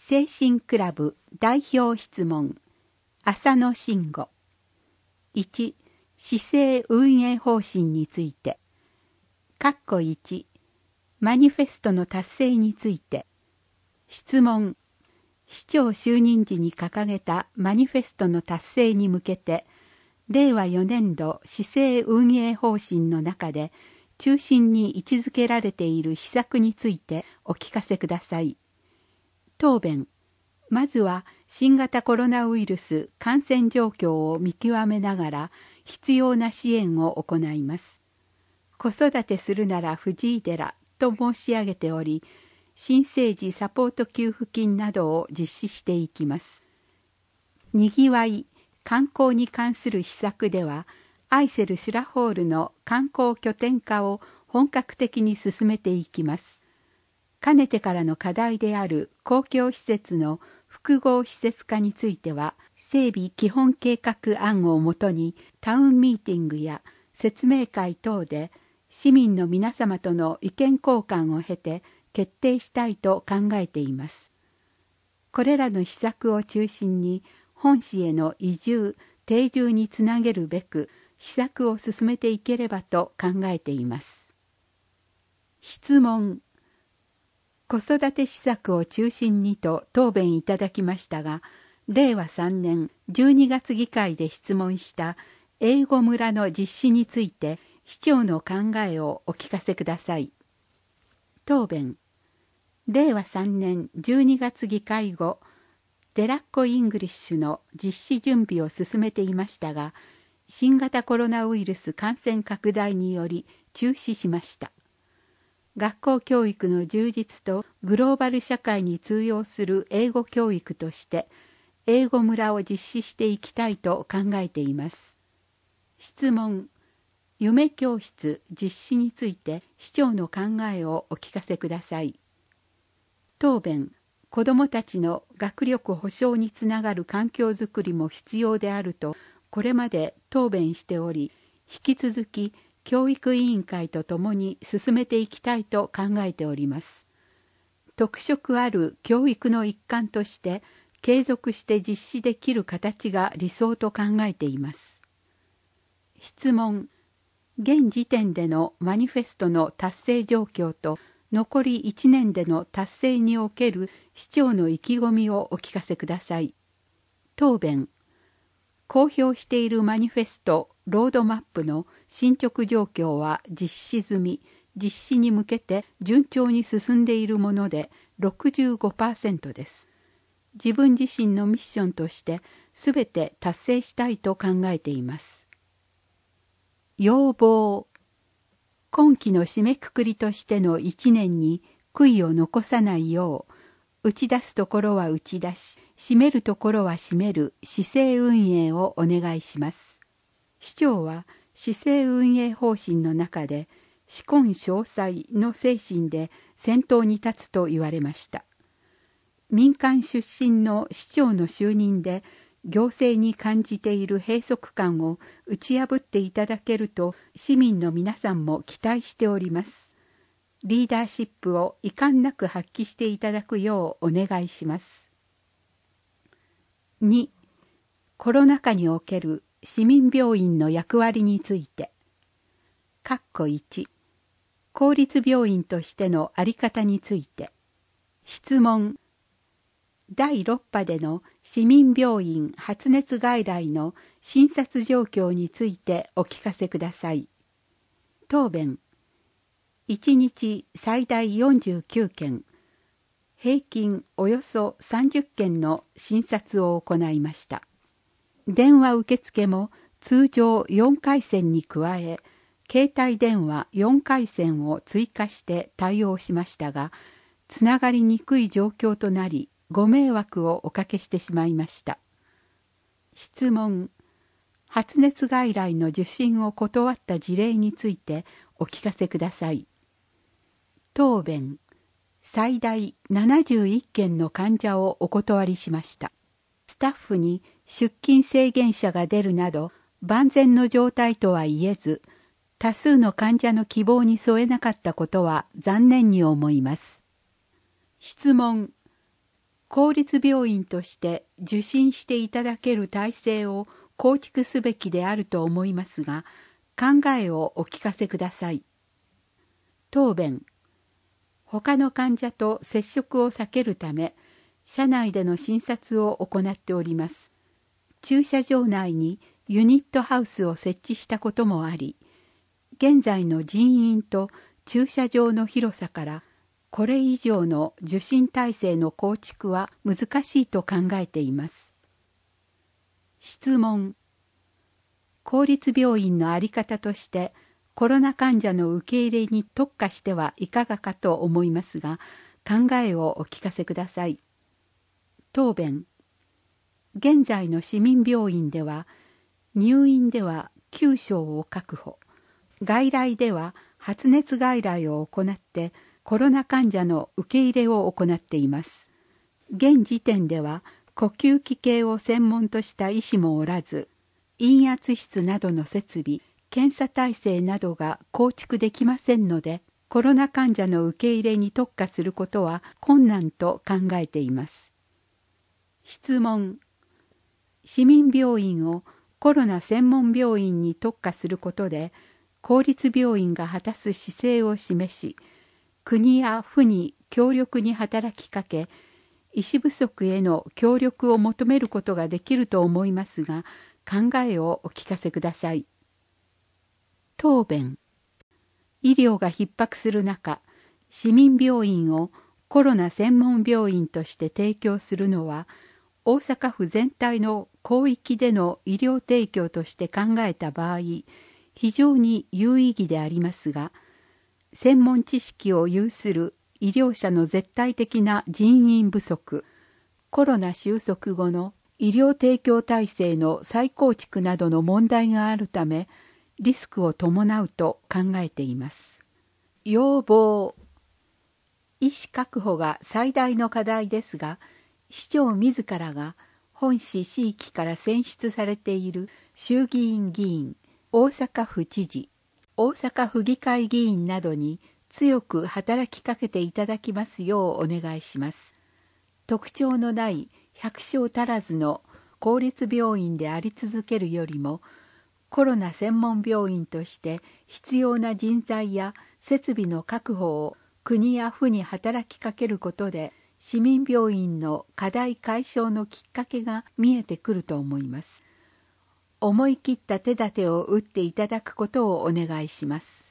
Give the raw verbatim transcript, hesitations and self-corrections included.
精神クラブ代表質問浅野慎吾。いち、市政運営方針について。括弧いち、マニフェストの達成について。質問。市長就任時に掲げたマニフェストの達成に向けて、れいわよねんど市政運営方針の中で中心に位置づけられている施策についてお聞かせください。答弁。まずは新型コロナウイルス感染状況を見極めながら必要な支援を行います。子育てするなら藤井寺と申し上げており、新生児サポート給付金などを実施していきます。にぎわい、観光に関する施策では、アイセルシュラホールの観光拠点化を本格的に進めていきます。かねてからの課題である公共施設の複合施設化については、整備基本計画案をもとにタウンミーティングや説明会等で市民の皆様との意見交換を経て決定したいと考えています。これらの施策を中心に本市への移住・定住につなげるべく施策を進めていければと考えています。質問。子育て施策を中心にと答弁いただきましたが、れいわさんねんじゅうにがつ議会で質問した英語村の実施について市長の考えをお聞かせください。答弁。れいわさんねんじゅうにがつ議会後、デラッコイングリッシュの実施準備を進めていましたが、新型コロナウイルス感染拡大により中止しました。学校教育の充実とグローバル社会に通用する英語教育として英語村を実施していきたいと考えています。質問。夢教室実施について市長の考えをお聞かせください。答弁。子どもたちの学力保障につながる環境づくりも必要であるとこれまで答弁しており、引き続き教育委員会とともに進めていきたいと考えております。特色ある教育の一環として継続して実施できる形が理想と考えています。質問。現時点でのマニフェストの達成状況と残りいちねんでの達成における市長の意気込みをお聞かせください。答弁。公表しているマニフェストロードマップの進捗状況は実施済み、実施に向けて順調に進んでいるもので ろくじゅうごパーセント です。自分自身のミッションとしてすべて達成したいと考えています。要望。今期の締めくくりとしてのいちねんに悔いを残さないよう、打ち出すところは打ち出し、締めるところは締める市政運営をお願いします。市長は市政運営方針の中で、至根詳細の精神で先頭に立つと言われました。民間出身の市長の就任で、行政に感じている閉塞感を打ち破っていただけると市民の皆さんも期待しております。リーダーシップを遺憾なく発揮していただくようお願いします。に、コロナ禍における市民病院の役割について。括弧いち、公立病院としての在り方について。質問。だいろっぱでの市民病院発熱外来の診察状況についてお聞かせください。答弁。いちにち最大よんじゅうきゅうけん、平均およそさんじゅっけんの診察を行いました。電話受付も通常よんかいせんに加え、携帯電話よんかいせんを追加して対応しましたが、つながりにくい状況となり、ご迷惑をおかけしてしまいました。質問。発熱外来の受診を断った事例についてお聞かせください。答弁。最大ななじゅういっけんの患者をお断りしました。スタッフに出勤制限者が出るなど万全の状態とは言えず、多数の患者の希望に添えなかったことは残念に思います。質問。 公立病院として受診していただける体制を構築すべきであると思いますが、考えをお聞かせください。答弁。他の患者と接触を避けるため、車内での診察を行っております。駐車場内にユニットハウスを設置したこともあり、現在の人員と駐車場の広さからこれ以上の受診体制の構築は難しいと考えています。質問。公立病院の在り方としてコロナ患者の受け入れに特化してはいかがかと思いますが、考えをお聞かせください。答弁。現在の市民病院では入院ではきゅう床を確保、外来では発熱外来を行ってコロナ患者の受け入れを行っています。現時点では呼吸器系を専門とした医師もおらず、陰圧室などの設備、検査体制などが構築できませんので、コロナ患者の受け入れに特化することは困難と考えています。質問。市民病院をコロナ専門病院に特化することで、公立病院が果たす姿勢を示し、国や府に強力に働きかけ、医師不足への協力を求めることができると思いますが、考えをお聞かせください。答弁。医療が逼迫する中、市民病院をコロナ専門病院として提供するのは、大阪府全体の広域での医療提供として考えた場合、非常に有意義でありますが、専門知識を有する医療者の絶対的な人員不足、コロナ収束後の医療提供体制の再構築などの問題があるため、リスクを伴うと考えています。要望。医師確保が最大の課題ですが、市長自らが本市市域から選出されている衆議院議員、大阪府知事、大阪府議会議員などに強く働きかけていただきますようお願いします。特徴のない百床足らずの公立病院であり続けるよりも、コロナ専門病院として必要な人材や設備の確保を国や府に働きかけることで、市民病院の課題解消のきっかけが見えてくると思います。思い切った手立てを打っていただくことをお願いします。